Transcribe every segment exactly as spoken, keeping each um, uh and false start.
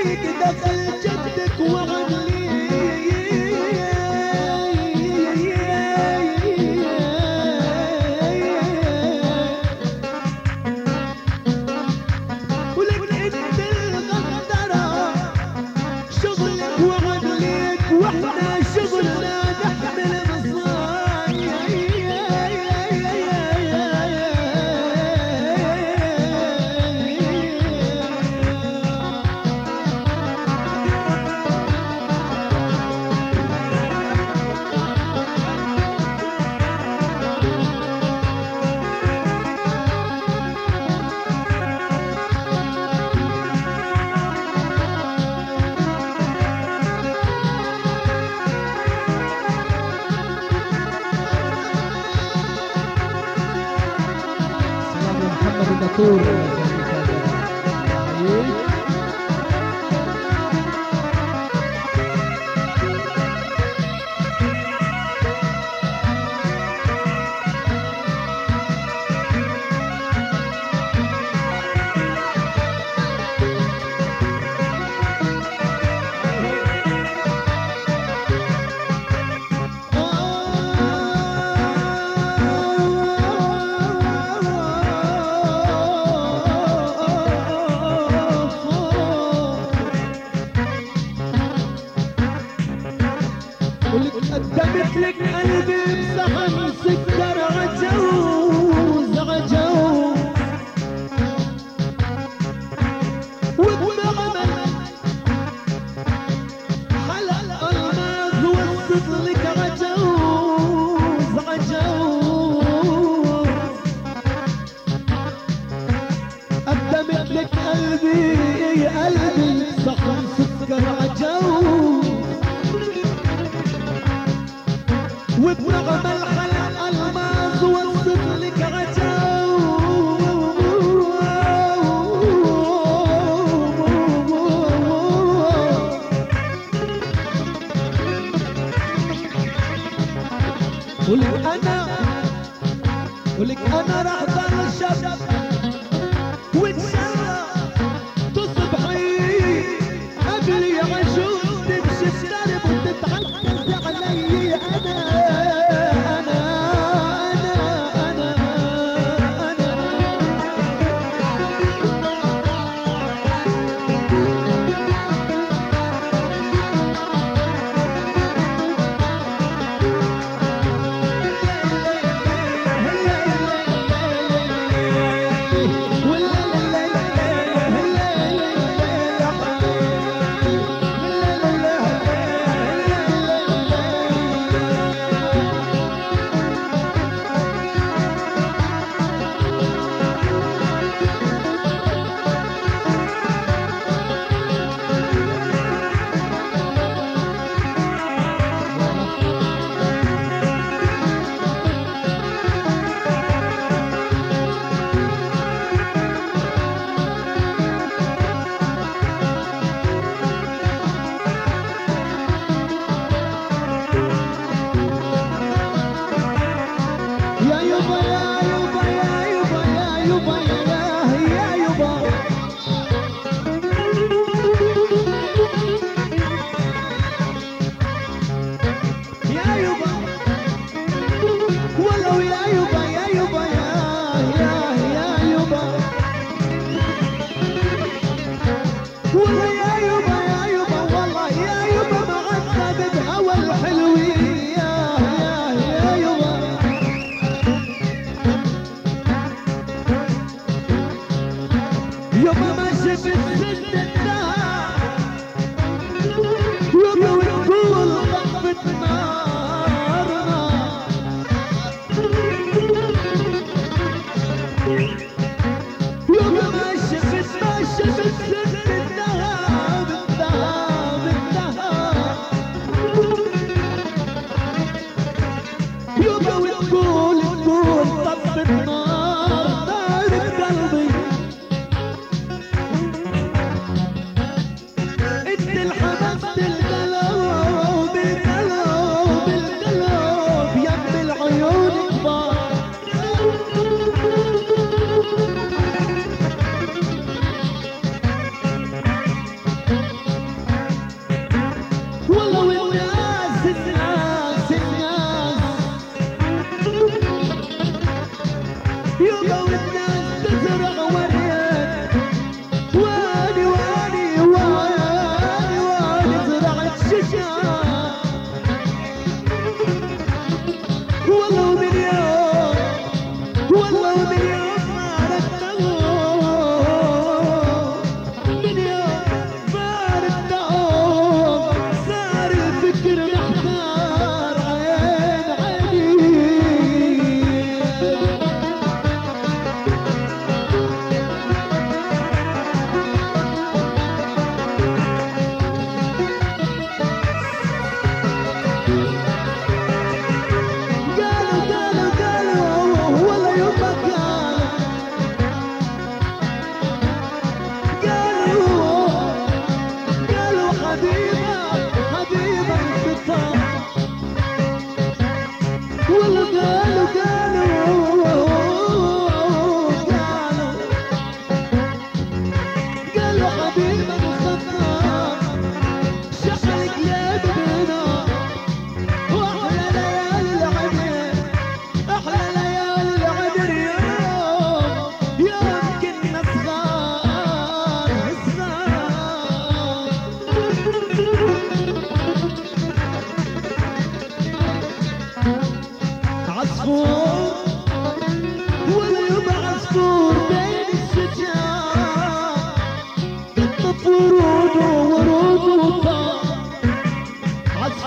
ليك دخل جدك وعملي ولك انت الغدرة شغلك وعملك واحنا شغلنا نحمل مصايا. طول قدمت لك قلبي بصحن سكر عجوز عجوز وبنغمة حلق الماس وسط لك عجوز عجوز. قدمت لك قلبي قلبي بصحن سكر عجوز وبنغم الحلق الماس وصف لك عجو. ولك انا ولك انا راح ضل شب وتشرب تصبحي قبلي عجوز تمشي الدرب وتتعكز علي انا. يوم ما شفت ما شفت الذهب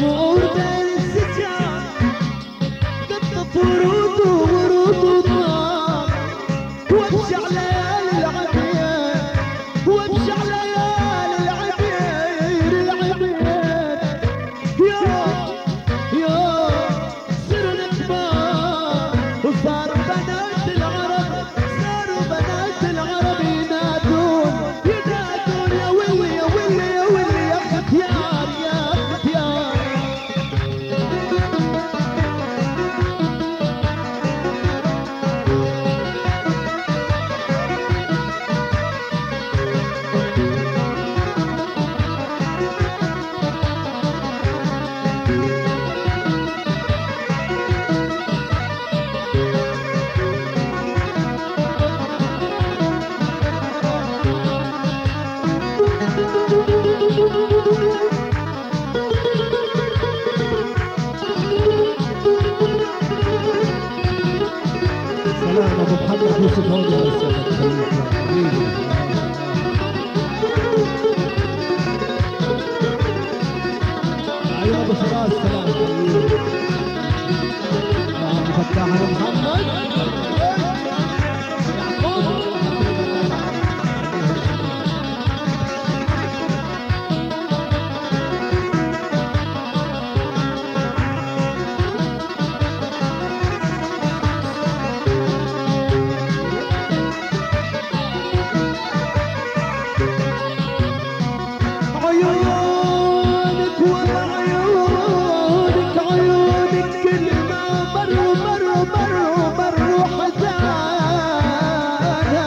عصفور بين السجاد قطف ورود وورود وطار وامشي على ليالي العبير وامشي على ليالي العبير العبير يا يا صرنا كبار وصاروا بنات العرب صاروا بنات العرب ينادون ينادون يا ويلي يا ويلي يا ويلي يا ختيار يا ختيار سلام ابو محمد يوسف هودي يا ايوه ابو فراس سلام ابو فتاح ابو محمد عيونك ولا عيونك عيونك كل ما مروا مروا مروا مروا حزانا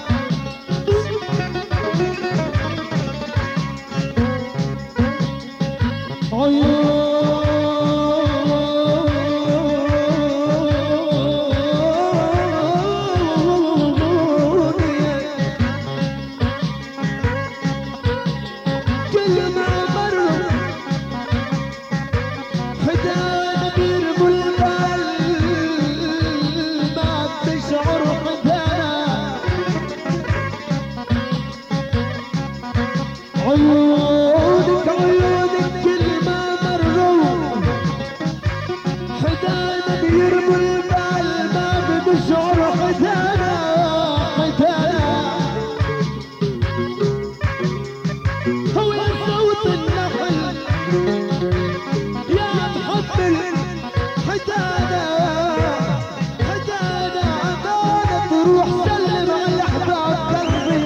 عيونك عيونك كل ما مروا حدانا بيرموا البال ما بتشعر حدانا حدانا هو صوت النحل يا محمل حدانا حدانا عبانا تروح سلم على الاحباب قلبي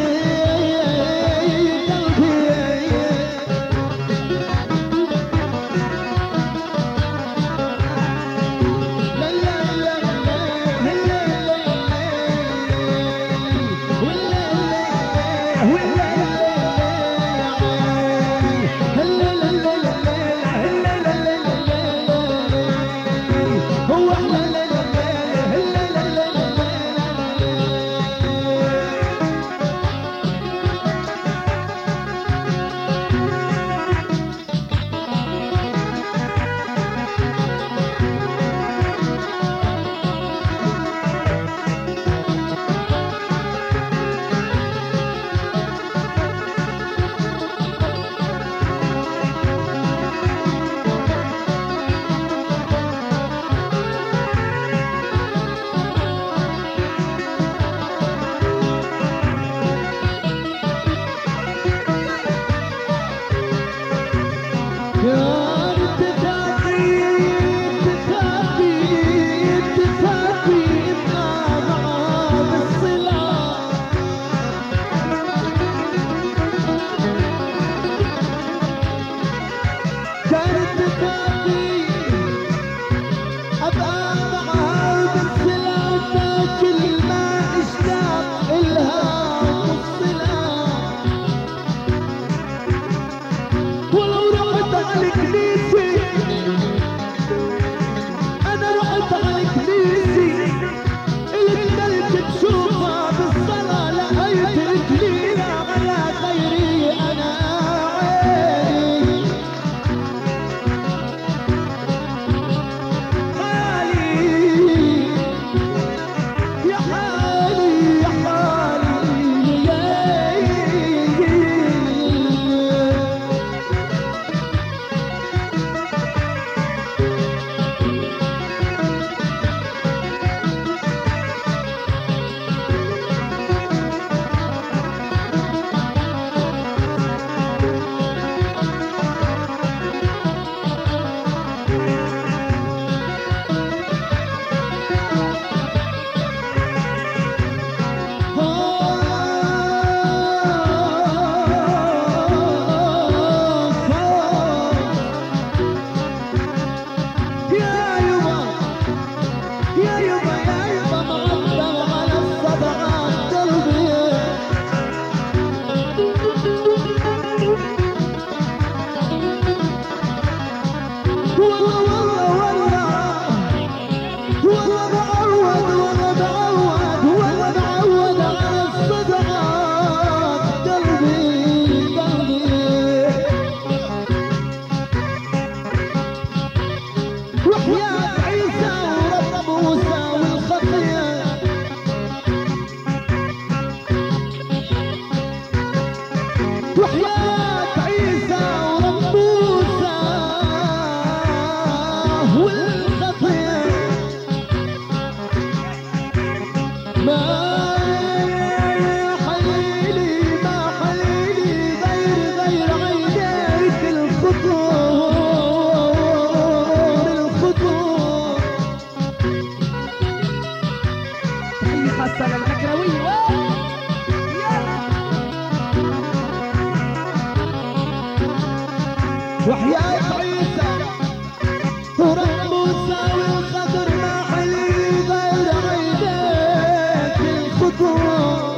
ولو رحت عليك وحياة عيسى ورب موسى والخضر ما حلي غير عيدك الخطوة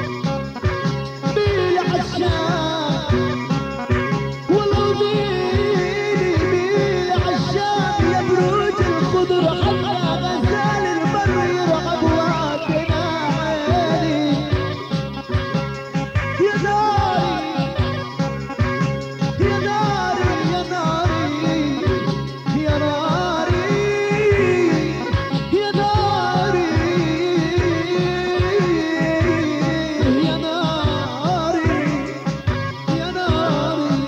بالعشاق ولو بيني بالعشاق يا بروج الخضر حتى غزال البر يرعب وعدنا عيني يا ناري يا ناري يا ناري يا ناري يا ناري يا ناري يا ناري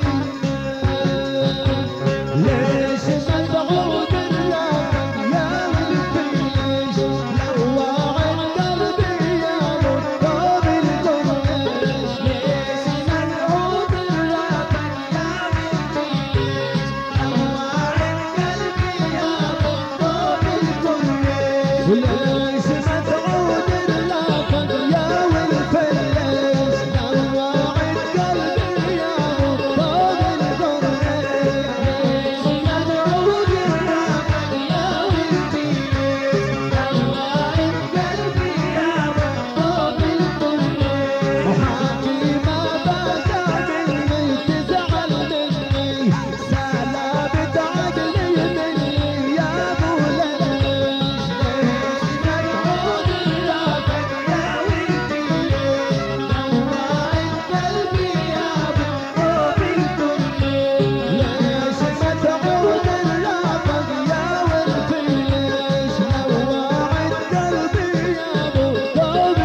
ليش مدعود الرافد يا الفيش لواعد قلبي يا مطاب القريش ليش مدعود الرافد يا الفيش لواعد قلبي يا مطاب القريش وليش مدعود الرافد يا والفيش لواعد قلبي يا مطاب القريش مدعود الرافد يا والفيش لواعد قلبي يا مطاب القريش وحاكي ما بدا مني تزعل مني سلامة عقلي مني يا ابو ليش ليش مدعود الرافد يا والفيش لواعد قلبي يا مطاب القريش ليش مدعود الرافد يا والفيش لواعد قلبي يا مطاب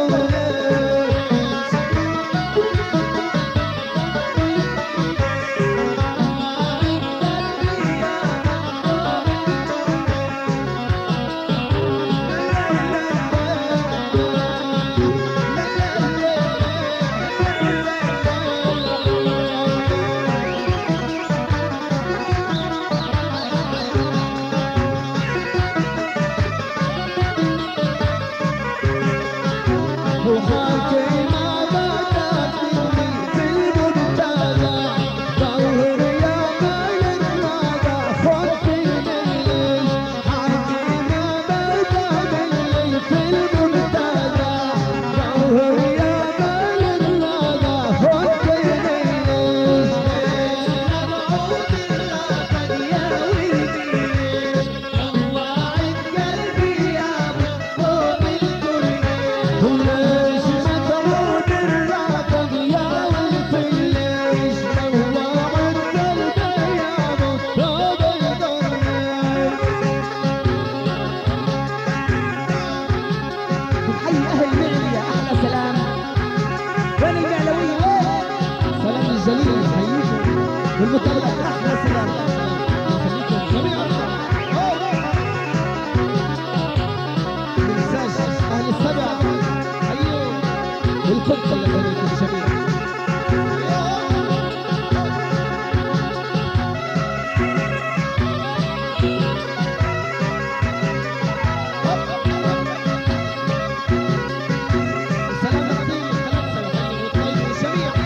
وخاكي ما بدات مني بالمبتدع ظهر يا مال الرادع خذي مني حاكي ما بدا مني في المبتدع ظهر يا مال الرادع خذي مني مدعود الرافد يا والفيش لواعد قلبي يا مطاب القريش وليش مدعود الرافد يا والفيش لواعد قلبي يا مطاب القريش بنحيي اهل المعلية احلى سلام وين المعلوية سلام الجليل نحييكم والمتابعة احلى سلام نخليكم جميعا مننساش اهل السبع حيوا القدس اللي خليكم جميعا سلام الدين خليكم طيبين جميعا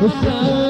والسلام